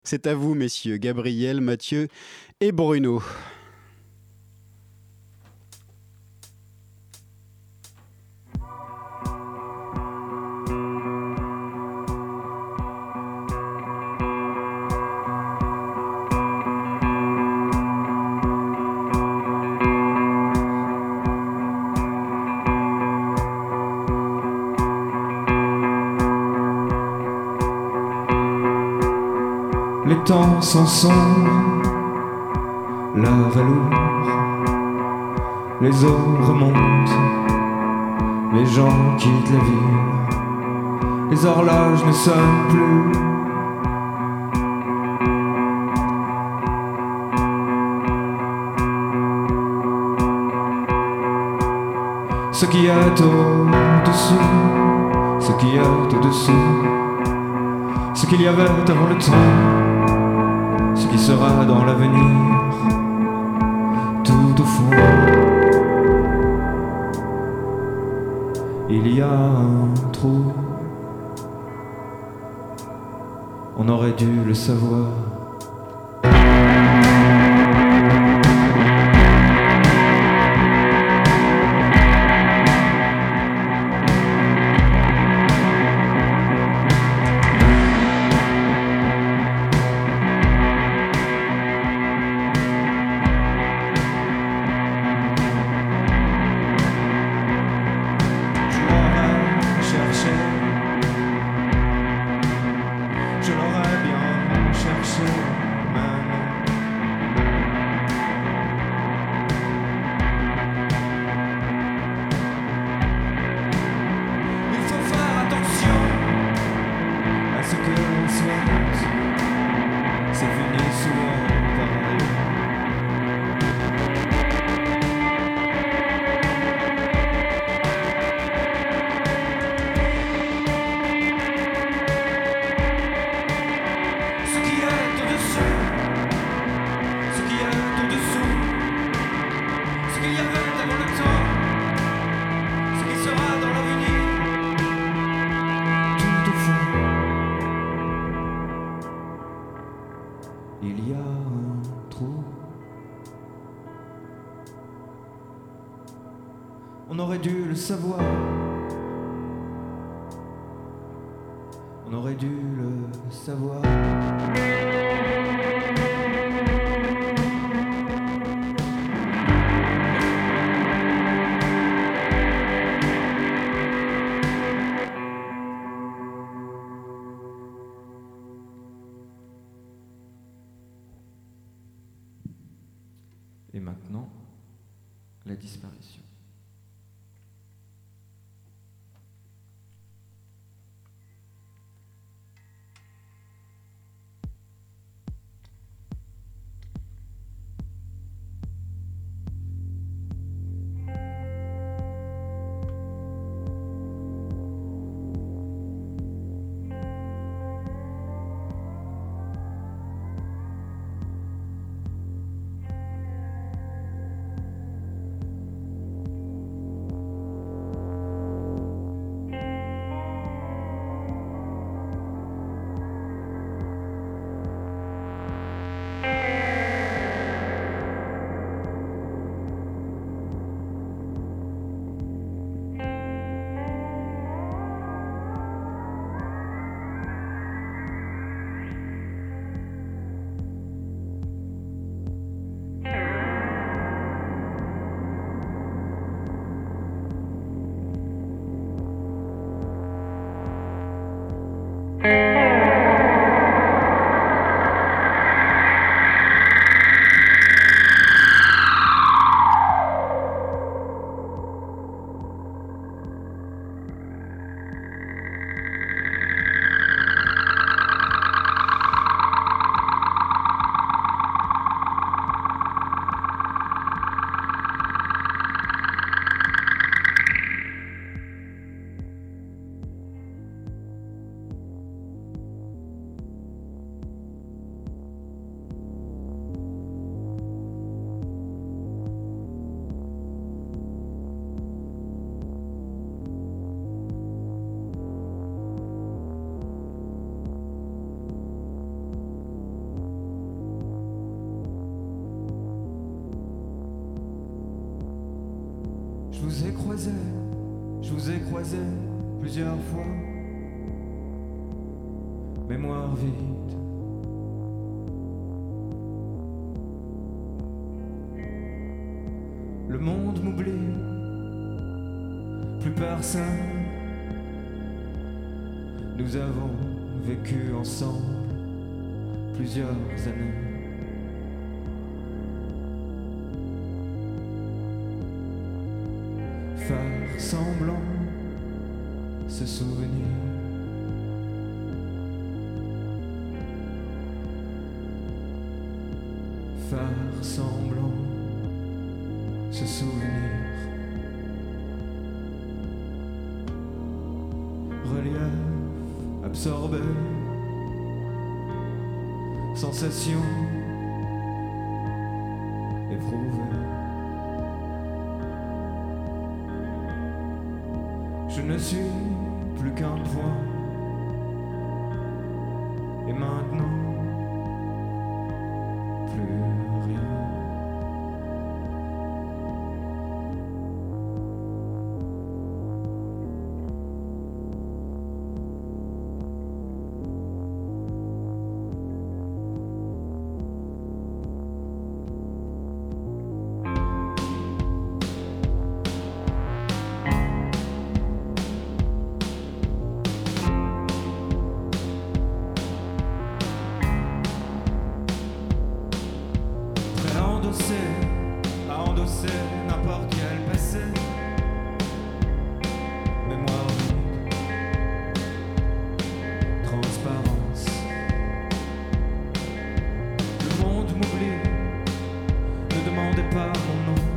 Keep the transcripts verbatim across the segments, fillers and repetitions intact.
C'est à vous, messieurs, Gabriel, Mathieu et Bruno. Les temps sont sombres, la velours, les eaux remontent, les gens quittent la ville, les horloges ne sonnent plus. Ce qu'il y a au-dessous, ce qu'il y a au-dessous, ce qu'il y avait avant le temps, ce qui sera dans l'avenir, tout au fond. Il y a un trou, on aurait dû le savoir. On aurait dû le savoir. On aurait dû le savoir. Et maintenant, la disparition. vous ai croisé, je vous ai croisé plusieurs fois. Mémoire vide. Le monde m'oublie, plus personne. Nous avons vécu ensemble plusieurs années. Faire semblant, se souvenir. Faire semblant, se souvenir. Relief absorbé, sensation éprouvée. Je ne suis plus qu'un point. Et maintenant, plus rien. À endosser n'importe quel passé. Mémoire vide, transparence. Le monde m'oublie, ne demandez pas mon nom.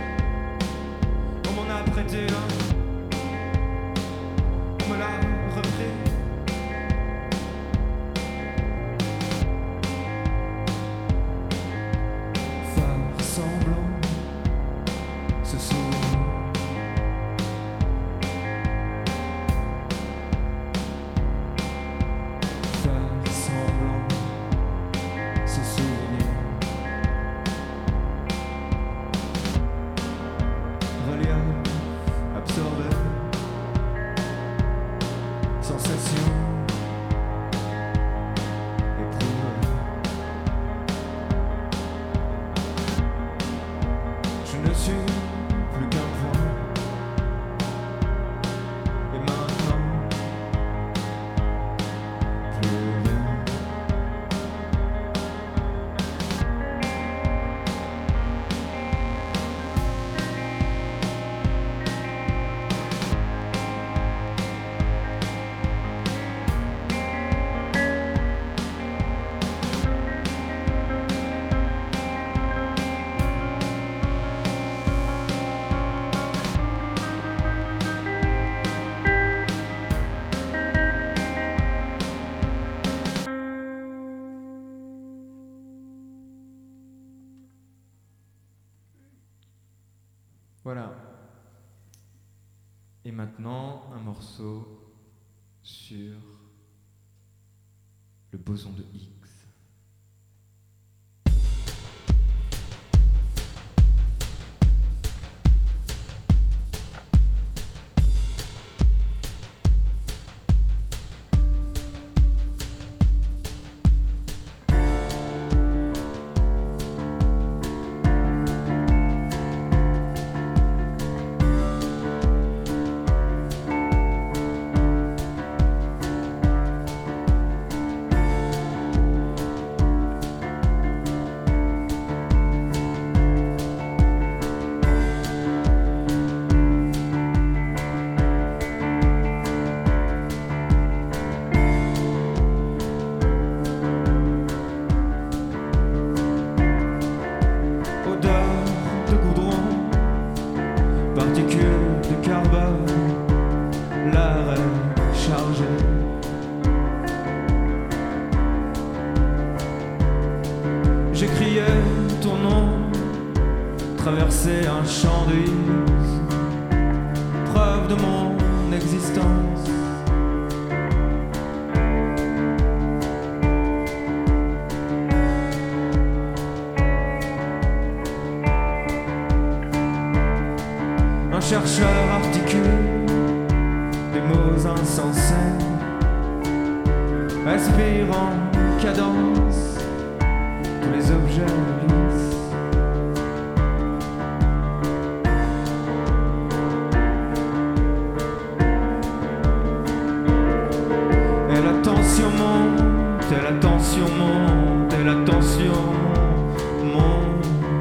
On m'en a prêté un, on me l'a repris. Voilà. Et maintenant, un morceau sur le boson de Higgs. J'ai crié ton nom, traversé un champ de Higgs, preuve de mon existence. Un chercheur articule des mots insensés, aspire en cadence tous les objets lisses. Et la tension monte, et la tension monte, et la tension monte.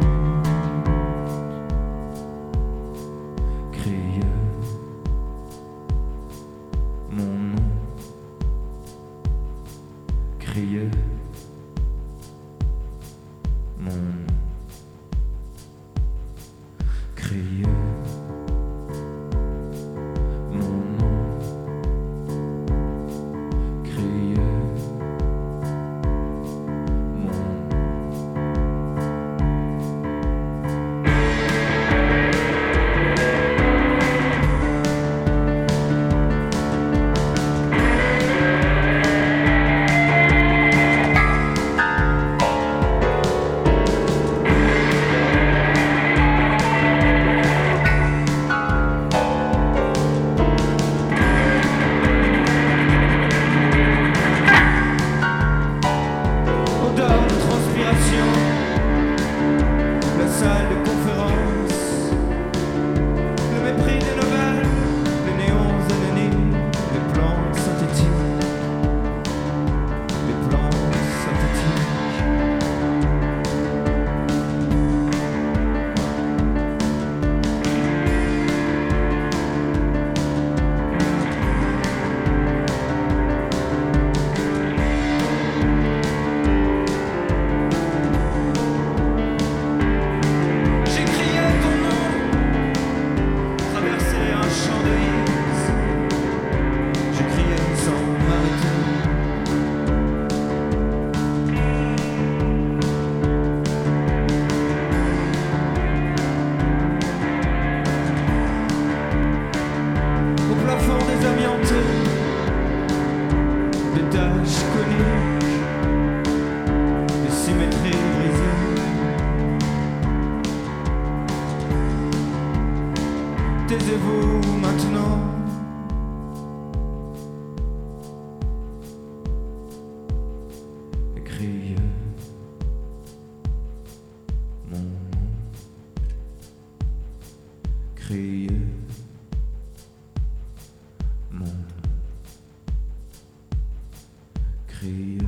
Taisez-vous maintenant. Écriez mon nom. Criez mon nom. Criez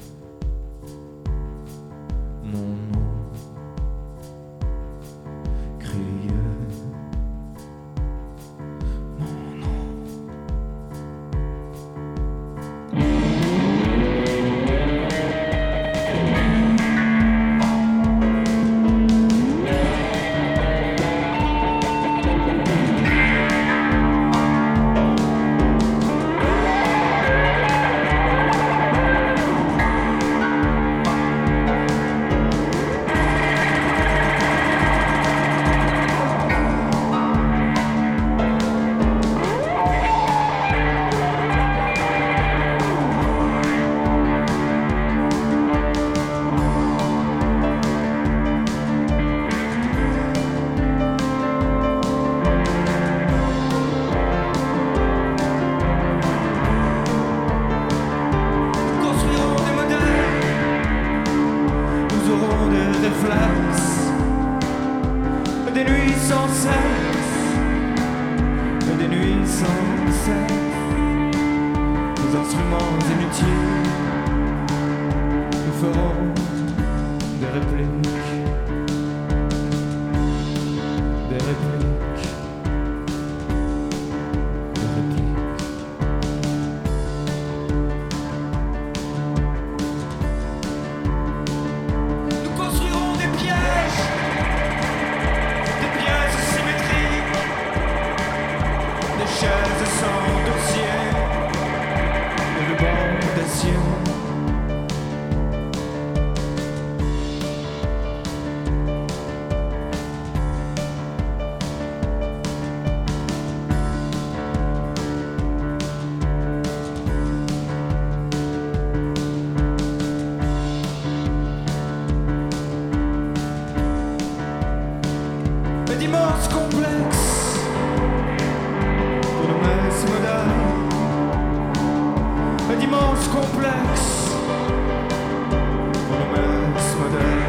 mon nom. Criez des nuits sans cesse, des nuits sans cesse, nos instruments inutiles, nous ferons des répliques, des répliques, des répliques. Nous construirons des pièges, chaises sans dossier, et le banc d'acier. D'immenses complexes sens complexe pour le mess modèle.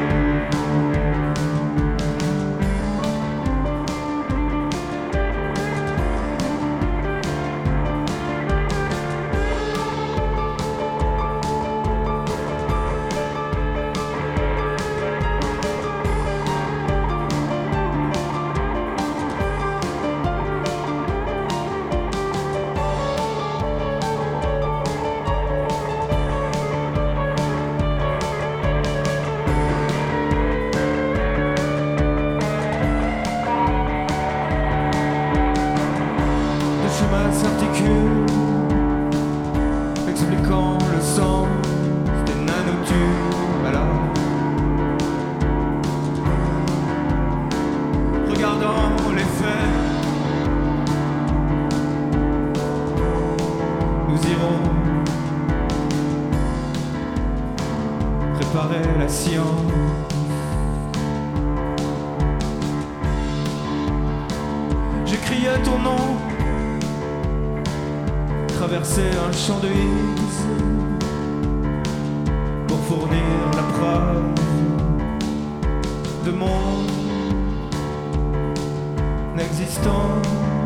S'articule, expliquant le sens des nanotubes. Alors, regardant les faits, nous irons préparer la science. J'écriais ton nom, traverser un champ de X pour fournir la preuve de mon existence.